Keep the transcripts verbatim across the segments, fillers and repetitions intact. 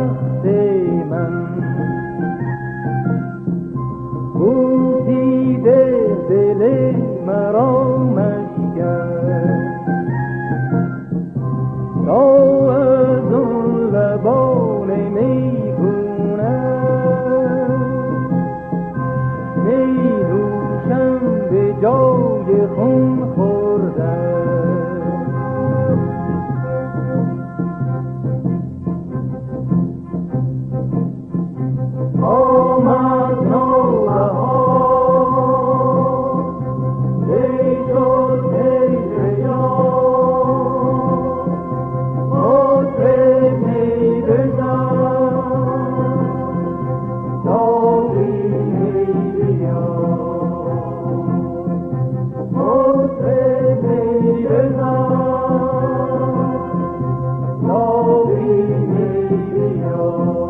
بخت من بوسیده دل مرا مشکن تا از اون لبان میگونه می نوشم به جای خون خوردن. آمد نوبهار ای شد ای یار مطرب می بزن ساقی می بیار مطرب می بزن ساقی می بیار.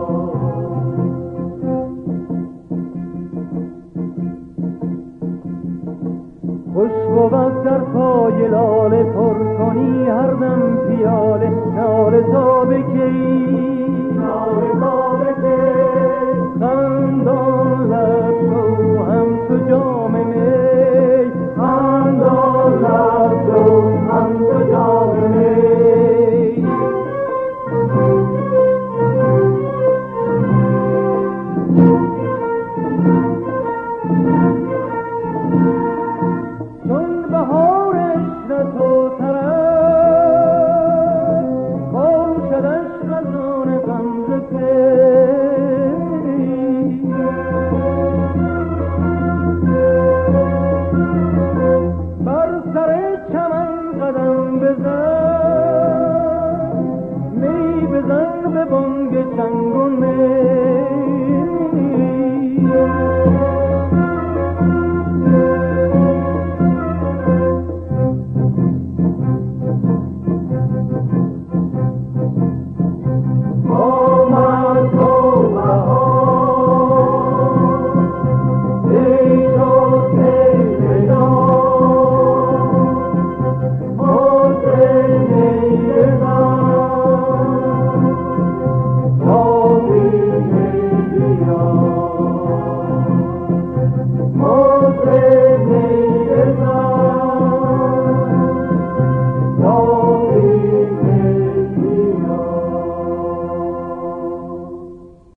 خوش بود در پای لاله پر کنی هر دم پیاله ناله تا بکی ناله تا بکی خندان